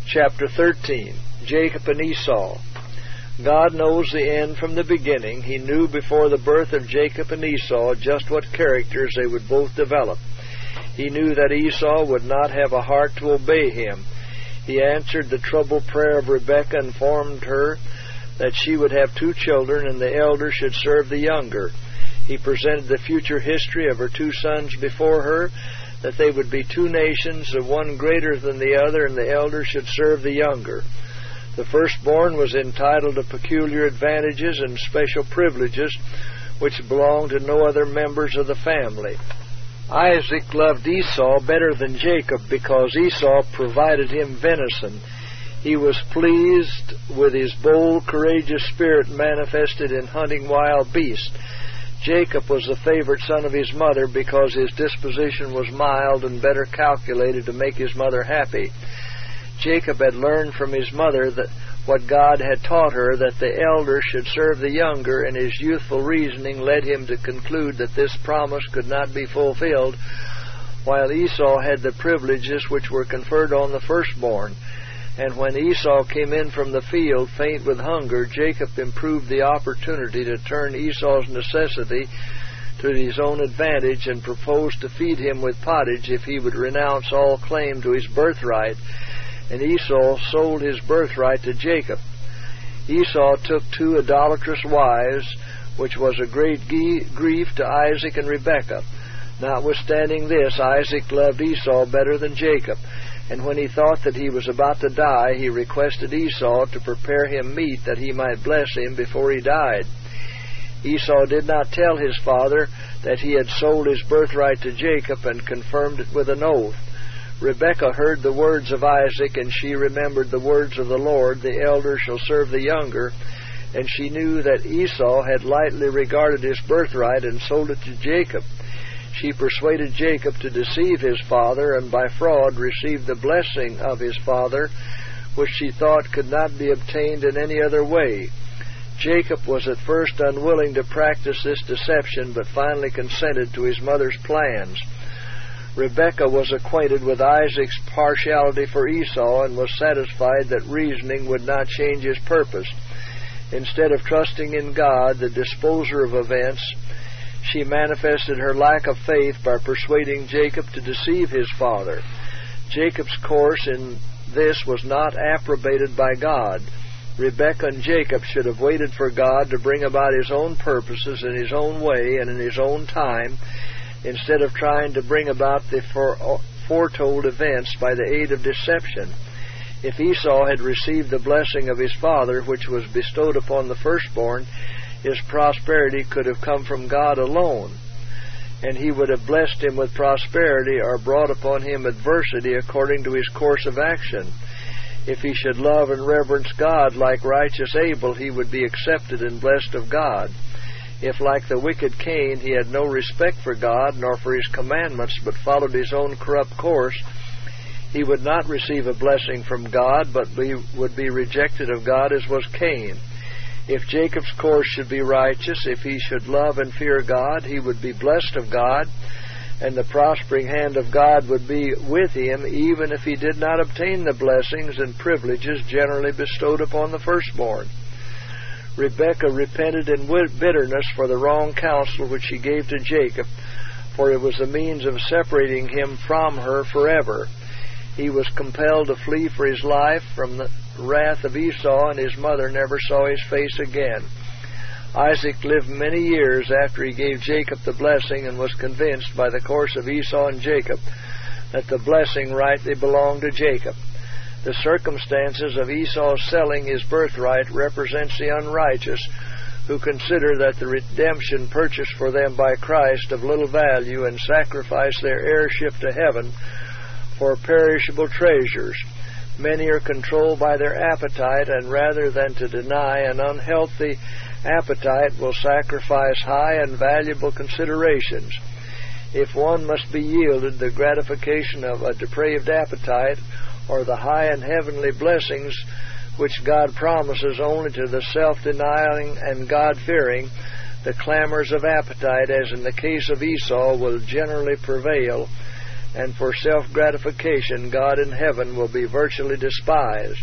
Chapter 13, Jacob and Esau. God knows the end from the beginning. He knew before the birth of Jacob and Esau just what characters they would both develop. He knew that Esau would not have a heart to obey him. He answered the troubled prayer of Rebekah and informed her that she would have 2 children and the elder should serve the younger. He presented the future history of her 2 sons before her, that they would be 2 nations, the one greater than the other, and the elder should serve the younger. The firstborn was entitled to peculiar advantages and special privileges which belonged to no other members of the family. Isaac loved Esau better than Jacob because Esau provided him venison. He was pleased with his bold, courageous spirit manifested in hunting wild beasts. Jacob was the favorite son of his mother because his disposition was mild and better calculated to make his mother happy. Jacob had learned from his mother that what God had taught her, that the elder should serve the younger, and his youthful reasoning led him to conclude that this promise could not be fulfilled, while Esau had the privileges which were conferred on the firstborn. And when Esau came in from the field, faint with hunger, Jacob improved the opportunity to turn Esau's necessity to his own advantage and proposed to feed him with pottage if he would renounce all claim to his birthright. And Esau sold his birthright to Jacob. Esau took 2 idolatrous wives, which was a great grief to Isaac and Rebekah. Notwithstanding this, Isaac loved Esau better than Jacob. And when he thought that he was about to die, he requested Esau to prepare him meat that he might bless him before he died. Esau did not tell his father that he had sold his birthright to Jacob and confirmed it with an oath. Rebekah heard the words of Isaac, and she remembered the words of the Lord, "The elder shall serve the younger," and she knew that Esau had lightly regarded his birthright and sold it to Jacob. She persuaded Jacob to deceive his father, and by fraud received the blessing of his father, which she thought could not be obtained in any other way. Jacob was at first unwilling to practice this deception, but finally consented to his mother's plans. Rebekah was acquainted with Isaac's partiality for Esau and was satisfied that reasoning would not change his purpose. Instead of trusting in God, the disposer of events, she manifested her lack of faith by persuading Jacob to deceive his father. Jacob's course in this was not approbated by God. Rebekah and Jacob should have waited for God to bring about his own purposes in his own way and in his own time, instead of trying to bring about the foretold events by the aid of deception. If Esau had received the blessing of his father, which was bestowed upon the firstborn, his prosperity could have come from God alone, and he would have blessed him with prosperity or brought upon him adversity according to his course of action. If he should love and reverence God like righteous Abel, he would be accepted and blessed of God. If, like the wicked Cain, he had no respect for God nor for his commandments, but followed his own corrupt course, he would not receive a blessing from God, but would be rejected of God as was Cain. If Jacob's course should be righteous, if he should love and fear God, he would be blessed of God, and the prospering hand of God would be with him, even if he did not obtain the blessings and privileges generally bestowed upon the firstborn. Rebekah repented in bitterness for the wrong counsel which she gave to Jacob, for it was the means of separating him from her forever. He was compelled to flee for his life from the wrath of Esau, and his mother never saw his face again. Isaac lived many years after he gave Jacob the blessing, and was convinced by the course of Esau and Jacob that the blessing rightly belonged to Jacob. The circumstances of Esau's selling his birthright represents the unrighteous, who consider that the redemption purchased for them by Christ of little value, and sacrifice their heirship to heaven for perishable treasures. Many are controlled by their appetite, and rather than to deny an unhealthy appetite, will sacrifice high and valuable considerations. If one must be yielded the gratification of a depraved appetite, or the high and heavenly blessings which God promises only to the self-denying and God-fearing, the clamors of appetite, as in the case of Esau, will generally prevail. and for self-gratification, God in heaven will be virtually despised.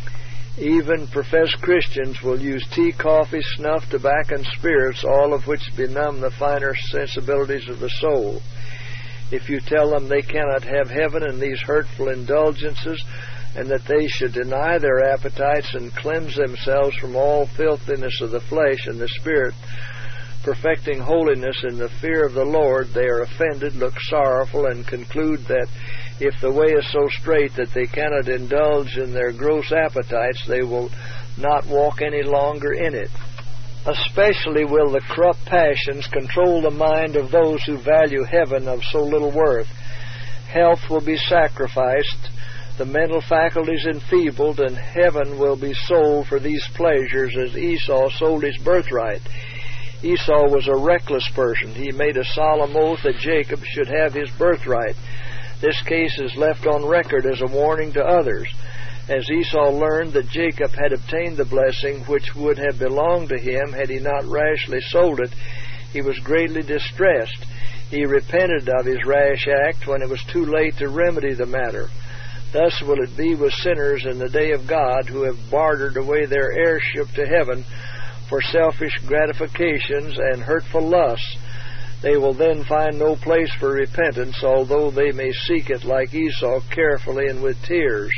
Even professed Christians will use tea, coffee, snuff, tobacco, and spirits, all of which benumb the finer sensibilities of the soul. If you tell them they cannot have heaven in these hurtful indulgences, and that they should deny their appetites and cleanse themselves from all filthiness of the flesh and the spirit, perfecting holiness in the fear of the Lord, they are offended, look sorrowful, and conclude that if the way is so straight that they cannot indulge in their gross appetites, they will not walk any longer in it. Especially will the corrupt passions control the mind of those who value heaven of so little worth. Health will be sacrificed, the mental faculties enfeebled, and heaven will be sold for these pleasures as Esau sold his birthright. Esau was a reckless person. He made a solemn oath that Jacob should have his birthright. This case is left on record as a warning to others. As Esau learned that Jacob had obtained the blessing which would have belonged to him had he not rashly sold it, he was greatly distressed. He repented of his rash act when it was too late to remedy the matter. Thus will it be with sinners in the day of God who have bartered away their heirship to heaven for selfish gratifications and hurtful lusts. They will then find no place for repentance, although they may seek it like Esau carefully and with tears.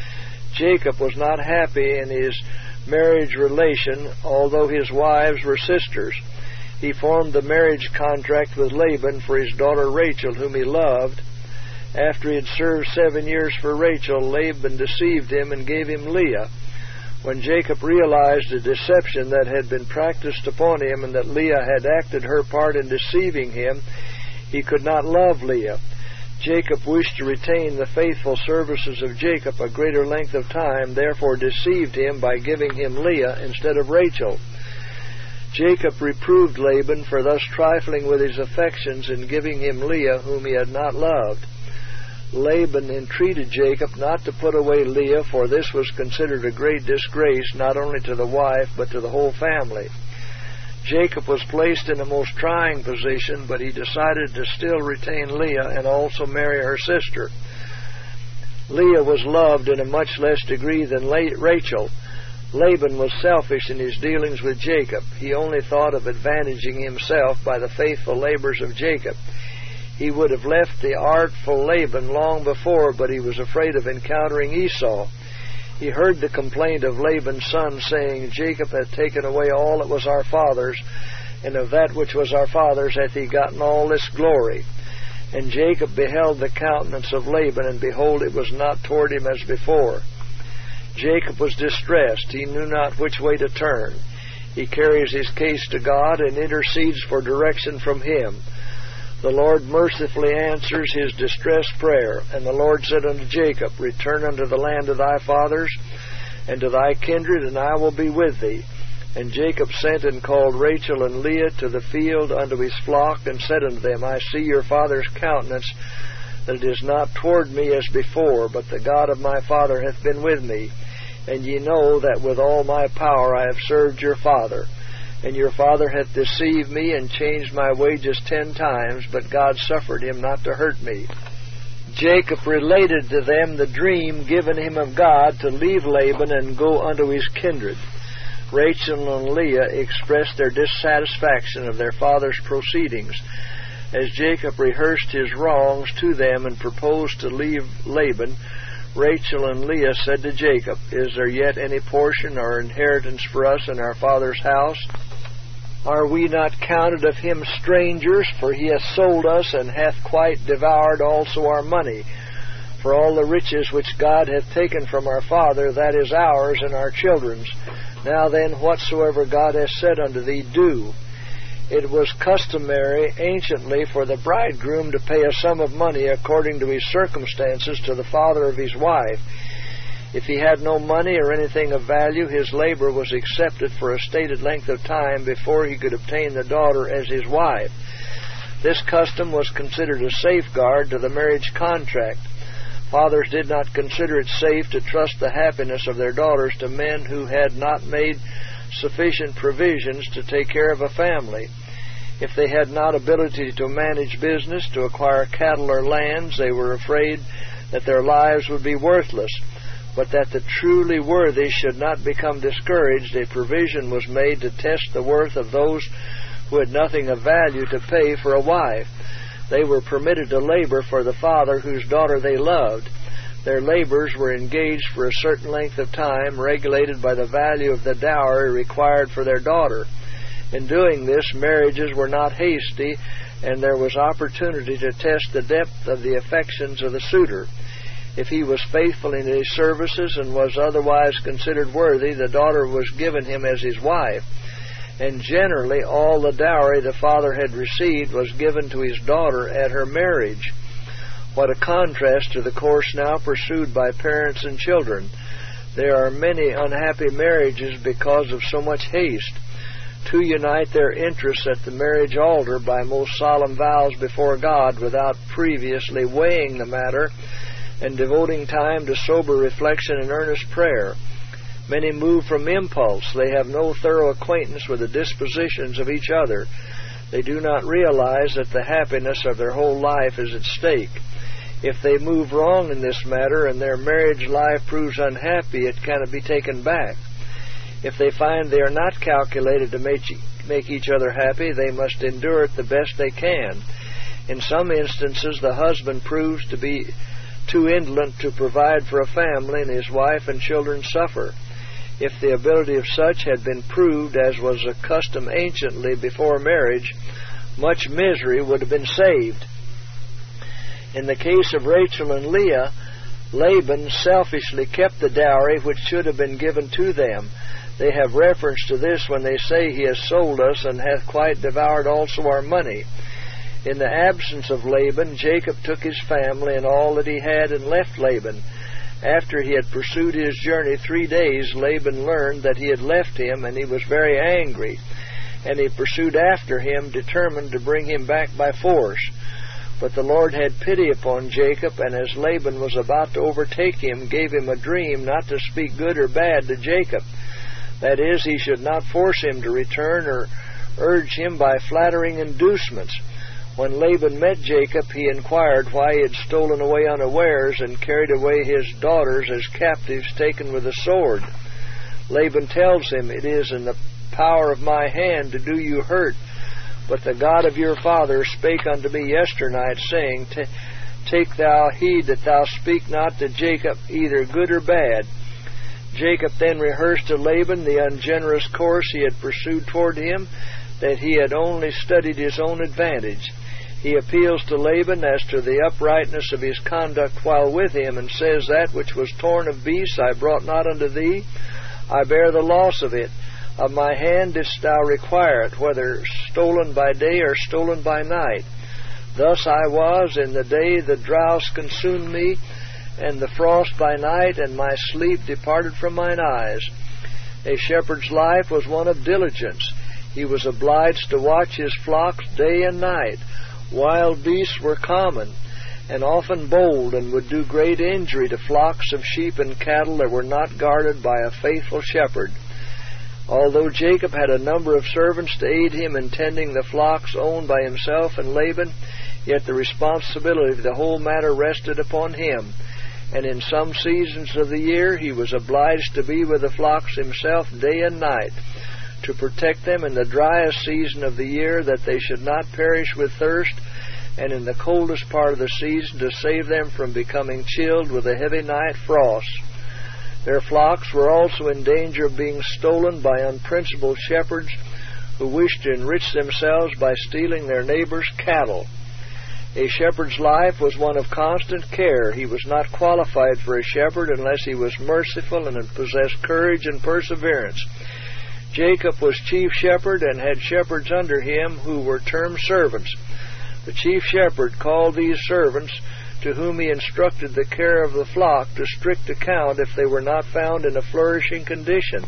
Jacob was not happy in his marriage relation, although his wives were sisters. He formed the marriage contract with Laban for his daughter Rachel, whom he loved. After he had served 7 years for Rachel, Laban deceived him and gave him Leah. When Jacob realized the deception that had been practiced upon him and that Leah had acted her part in deceiving him, he could not love Leah. Jacob wished to retain the faithful services of Jacob a greater length of time, therefore deceived him by giving him Leah instead of Rachel. Jacob reproved Laban for thus trifling with his affections in giving him Leah, whom he had not loved. Laban entreated Jacob not to put away Leah, for this was considered a great disgrace not only to the wife but to the whole family. Jacob was placed in a most trying position, but he decided to still retain Leah and also marry her sister. Leah was loved in a much less degree than Rachel. Laban was selfish in his dealings with Jacob. He only thought of advantaging himself by the faithful labors of Jacob. He would have left the artful Laban long before, but he was afraid of encountering Esau. He heard the complaint of Laban's son, saying, Jacob hath taken away all that was our father's, and of that which was our father's hath he gotten all this glory. And Jacob beheld the countenance of Laban, and behold, it was not toward him as before. Jacob was distressed. He knew not which way to turn. He carries his case to God and intercedes for direction from him. The Lord mercifully answers his distressed prayer. And the Lord said unto Jacob, Return unto the land of thy fathers, and to thy kindred, and I will be with thee. And Jacob sent and called Rachel and Leah to the field unto his flock, and said unto them, I see your father's countenance, that it is not toward me as before, but the God of my father hath been with me. And ye know that with all my power I have served your father. And your father hath deceived me, and changed my wages 10 times, but God suffered him not to hurt me. Jacob related to them the dream given him of God to leave Laban and go unto his kindred. Rachel and Leah expressed their dissatisfaction of their father's proceedings. As Jacob rehearsed his wrongs to them and proposed to leave Laban, Rachel and Leah said to Jacob, Is there yet any portion or inheritance for us in our father's house? Are we not counted of him strangers? For he hath sold us, and hath quite devoured also our money. For all the riches which God hath taken from our father, that is ours and our children's. Now then, whatsoever God hath said unto thee, do. It was customary anciently for the bridegroom to pay a sum of money according to his circumstances to the father of his wife. If he had no money or anything of value, his labor was accepted for a stated length of time before he could obtain the daughter as his wife. This custom was considered a safeguard to the marriage contract. Fathers did not consider it safe to trust the happiness of their daughters to men who had not made sufficient provisions to take care of a family. If they had not ability to manage business, to acquire cattle or lands, they were afraid that their lives would be worthless. But that the truly worthy should not become discouraged, a provision was made to test the worth of those who had nothing of value to pay for a wife. They were permitted to labor for the father whose daughter they loved. Their labors were engaged for a certain length of time, regulated by the value of the dowry required for their daughter. In doing this, marriages were not hasty, and there was opportunity to test the depth of the affections of the suitor. If he was faithful in his services and was otherwise considered worthy, the daughter was given him as his wife. And generally all the dowry the father had received was given to his daughter at her marriage. What a contrast to the course now pursued by parents and children. There are many unhappy marriages because of so much haste. To unite their interests at the marriage altar by most solemn vows before God without previously weighing the matter and devoting time to sober reflection and earnest prayer. Many move from impulse. They have no thorough acquaintance with the dispositions of each other. They do not realize that the happiness of their whole life is at stake. If they move wrong in this matter and their marriage life proves unhappy, it cannot be taken back. If they find they are not calculated to make each other happy, they must endure it the best they can. In some instances, the husband proves to be too indolent to provide for a family, and his wife and children suffer. If the ability of such had been proved, as was a custom anciently before marriage, much misery would have been saved. In the case of Rachel and Leah, Laban selfishly kept the dowry which should have been given to them. They have reference to this when they say, "He has sold us and hath quite devoured also our money." In the absence of Laban, Jacob took his family and all that he had and left Laban. After he had pursued his journey 3 days, Laban learned that he had left him, and he was very angry. And he pursued after him, determined to bring him back by force. But the Lord had pity upon Jacob, and as Laban was about to overtake him, gave him a dream not to speak good or bad to Jacob. That is, he should not force him to return or urge him by flattering inducements. When Laban met Jacob, he inquired why he had stolen away unawares and carried away his daughters as captives taken with a sword. Laban tells him, "It is in the power of my hand to do you hurt, but the God of your father spake unto me yesternight, saying, Take thou heed that thou speak not to Jacob either good or bad." Jacob then rehearsed to Laban the ungenerous course he had pursued toward him, that he had only studied his own advantage. He appeals to Laban as to the uprightness of his conduct while with him, and says, "That which was torn of beasts I brought not unto thee. I bear the loss of it. Of my hand didst thou require it, whether stolen by day or stolen by night. Thus I was in the day the drought consumed me, and the frost by night, and my sleep departed from mine eyes." A shepherd's life was one of diligence. He was obliged to watch his flocks day and night. Wild beasts were common, and often bold, and would do great injury to flocks of sheep and cattle that were not guarded by a faithful shepherd. Although Jacob had a number of servants to aid him in tending the flocks owned by himself and Laban, yet the responsibility of the whole matter rested upon him, and in some seasons of the year he was obliged to be with the flocks himself day and night, to protect them in the driest season of the year, that they should not perish with thirst, and in the coldest part of the season to save them from becoming chilled with a heavy night frost. Their flocks were also in danger of being stolen by unprincipled shepherds who wished to enrich themselves by stealing their neighbors' cattle. A shepherd's life was one of constant care. He was not qualified for a shepherd unless he was merciful and possessed courage and perseverance. Jacob was chief shepherd and had shepherds under him who were termed servants. The chief shepherd called these servants, to whom he instructed the care of the flock, to strict account if they were not found in a flourishing condition.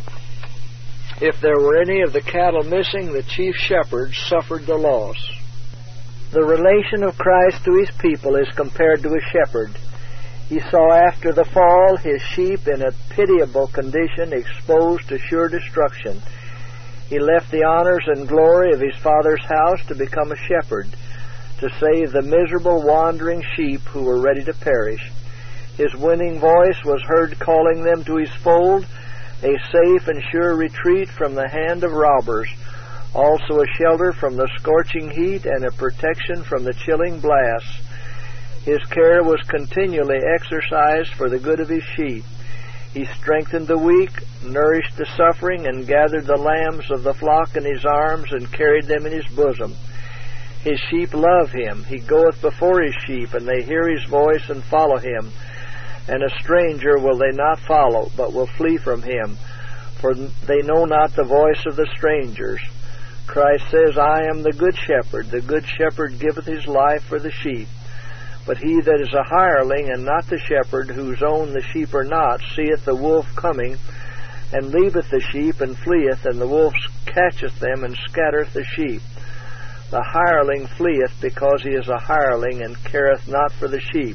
If there were any of the cattle missing, the chief shepherd suffered the loss. The relation of Christ to his people is compared to a shepherd. He saw after the fall his sheep in a pitiable condition, exposed to sure destruction. He left the honors and glory of his father's house to become a shepherd, to save the miserable wandering sheep who were ready to perish. His winning voice was heard calling them to his fold, a safe and sure retreat from the hand of robbers, also a shelter from the scorching heat and a protection from the chilling blasts. His care was continually exercised for the good of his sheep. He strengthened the weak, nourished the suffering, and gathered the lambs of the flock in his arms and carried them in his bosom. His sheep love him. He goeth before his sheep, and they hear his voice and follow him. And a stranger will they not follow, but will flee from him, for they know not the voice of the strangers. Christ says, I am the good shepherd. The good shepherd giveth his life for the sheep. But he that is a hireling, and not the shepherd, whose own the sheep are not, seeth the wolf coming, and leaveth the sheep, and fleeth, and the wolf catcheth them, and scattereth the sheep. The hireling fleeth, because he is a hireling, and careth not for the sheep.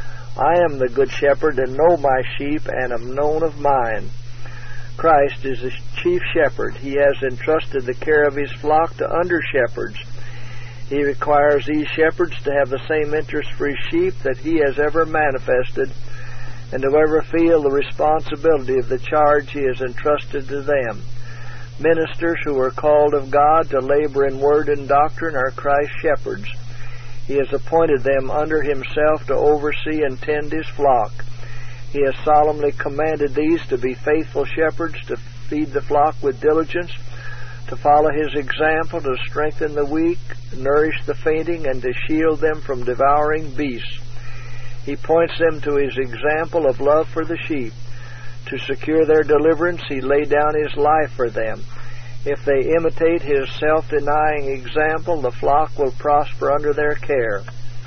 I am the good shepherd, and know my sheep, and am known of mine. Christ is the chief shepherd. He has entrusted the care of his flock to under-shepherds. He requires these shepherds to have the same interest for his sheep that he has ever manifested, and to ever feel the responsibility of the charge he has entrusted to them. Ministers who are called of God to labor in word and doctrine are Christ's shepherds. He has appointed them under himself to oversee and tend his flock. He has solemnly commanded these to be faithful shepherds, to feed the flock with diligence, to follow his example, to strengthen the weak, nourish the fainting, and to shield them from devouring beasts. He points them to his example of love for the sheep. To secure their deliverance, he laid down his life for them. If they imitate his self-denying example, the flock will prosper under their care.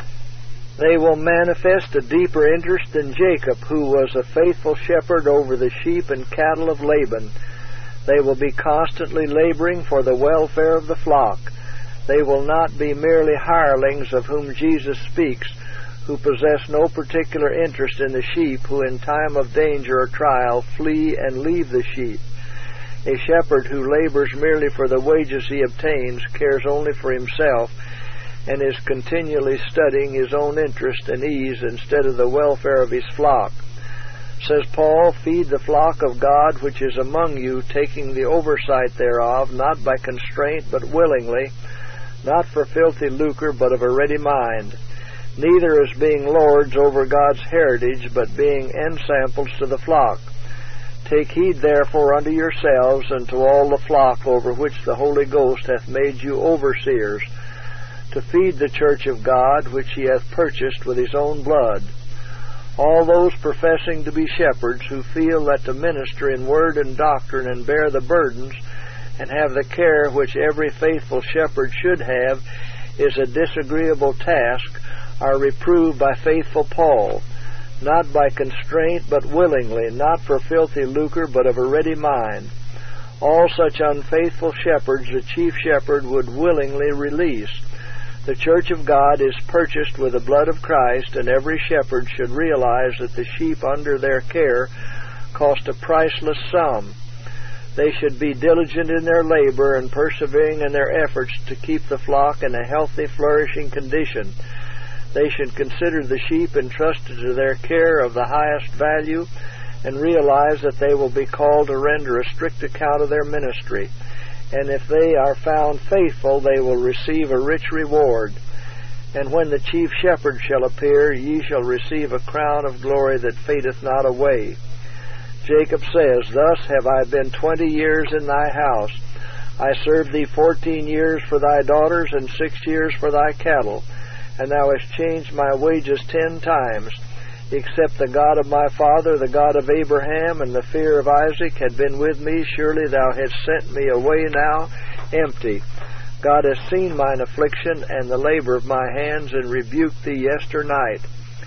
They will manifest a deeper interest than Jacob, who was a faithful shepherd over the sheep and cattle of Laban. They will be constantly laboring for the welfare of the flock. They will not be merely hirelings of whom Jesus speaks, who possess no particular interest in the sheep, who in time of danger or trial flee and leave the sheep. A shepherd who labors merely for the wages he obtains, cares only for himself, and is continually studying his own interest and ease instead of the welfare of his flock. Says Paul, feed the flock of God which is among you, taking the oversight thereof, not by constraint but willingly, not for filthy lucre but of a ready mind, neither as being lords over God's heritage, but being ensamples to the flock. Take heed therefore unto yourselves and to all the flock over which the Holy Ghost hath made you overseers, to feed the church of God which he hath purchased with his own blood. All those professing to be shepherds, who feel that to minister in word and doctrine and bear the burdens and have the care which every faithful shepherd should have is a disagreeable task, are reproved by faithful Paul, not by constraint but willingly, not for filthy lucre but of a ready mind. All such unfaithful shepherds the chief shepherd would willingly release. The church of God is purchased with the blood of Christ, and every shepherd should realize that the sheep under their care cost a priceless sum. They should be diligent in their labor and persevering in their efforts to keep the flock in a healthy, flourishing condition. They should consider the sheep entrusted to their care of the highest value and realize that they will be called to render a strict account of their ministry. And if they are found faithful, they will receive a rich reward. And when the chief shepherd shall appear, ye shall receive a crown of glory that fadeth not away. Jacob says, Thus have I been 20 years in thy house. I served thee 14 years for thy daughters, and 6 years for thy cattle. And thou hast changed my wages 10 times. Except the God of my father, the God of Abraham, and the fear of Isaac had been with me, surely thou hadst sent me away now empty. God has seen mine affliction and the labor of my hands, and rebuked thee yesternight.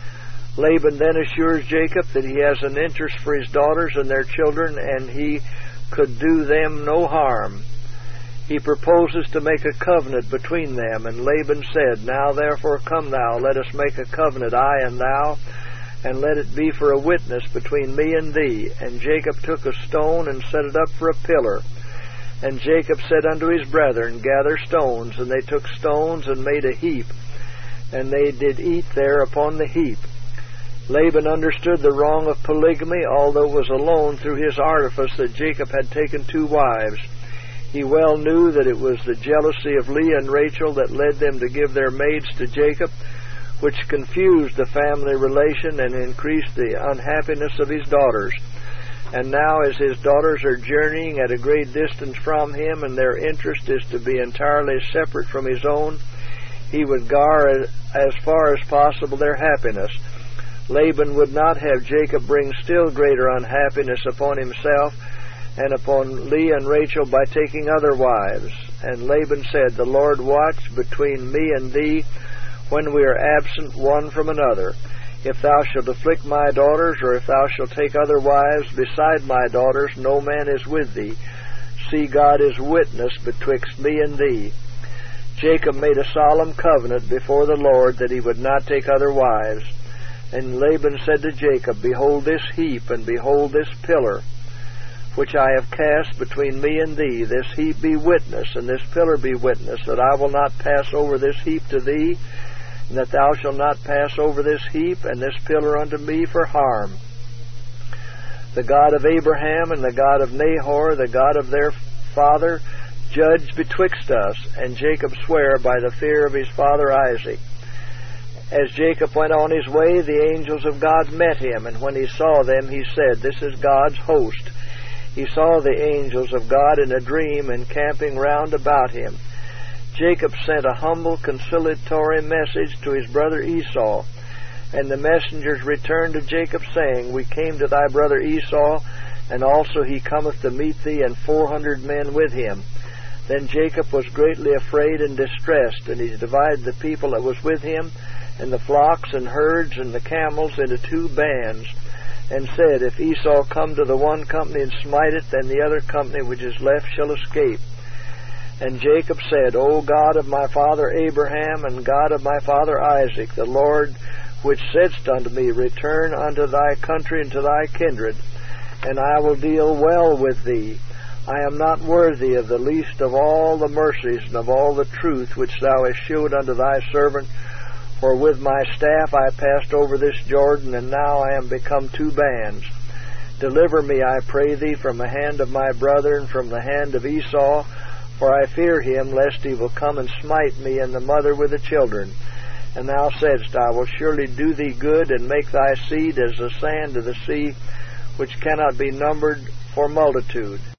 Laban then assures Jacob that he has an interest for his daughters and their children, and he could do them no harm. He proposes to make a covenant between them, and Laban said, Now therefore come thou, let us make a covenant, I and thou, and let it be for a witness between me and thee. And Jacob took a stone and set it up for a pillar. And Jacob said unto his brethren, Gather stones. And they took stones and made a heap, and they did eat there upon the heap. Laban understood the wrong of polygamy, although it was alone through his artifice that Jacob had taken 2 wives. He well knew that it was the jealousy of Leah and Rachel that led them to give their maids to Jacob, which confused the family relation and increased the unhappiness of his daughters. And now, as his daughters are journeying at a great distance from him, and their interest is to be entirely separate from his own, he would guard as far as possible their happiness. Laban would not have Jacob bring still greater unhappiness upon himself and upon Leah and Rachel by taking other wives. And Laban said, The Lord watch between me and thee when we are absent one from another. If thou shalt afflict my daughters, or if thou shalt take other wives beside my daughters, no man is with thee. See, God is witness betwixt me and thee. Jacob made a solemn covenant before the Lord that he would not take other wives. And Laban said to Jacob, Behold this heap, and behold this pillar, which I have cast between me and thee. This heap be witness, and this pillar be witness, that I will not pass over this heap to thee, and that thou shalt not pass over this heap and this pillar unto me for harm. The God of Abraham and the God of Nahor, the God of their father, judge betwixt us. And Jacob sware by the fear of his father Isaac. As Jacob went on his way, the angels of God met him, and when he saw them, he said, This is God's host. He saw the angels of God in a dream, encamping round about him. Jacob sent a humble conciliatory message to his brother Esau, and the messengers returned to Jacob, saying, We came to thy brother Esau, and also he cometh to meet thee, and 400 men with him. Then Jacob was greatly afraid and distressed, and he divided the people that was with him, and the flocks and herds and the camels into 2 bands, and said, If Esau come to the one company and smite it, then the other company which is left shall escape. And Jacob said, O God of my father Abraham, and God of my father Isaac, the Lord which saidst unto me, Return unto thy country and to thy kindred, and I will deal well with thee. I am not worthy of the least of all the mercies and of all the truth which thou hast shewed unto thy servant, for with my staff I passed over this Jordan, and now I am become 2 bands. Deliver me, I pray thee, from the hand of my brother and from the hand of Esau, for I fear him, lest he will come and smite me and the mother with the children. And thou saidst, I will surely do thee good, and make thy seed as the sand of the sea, which cannot be numbered for multitude.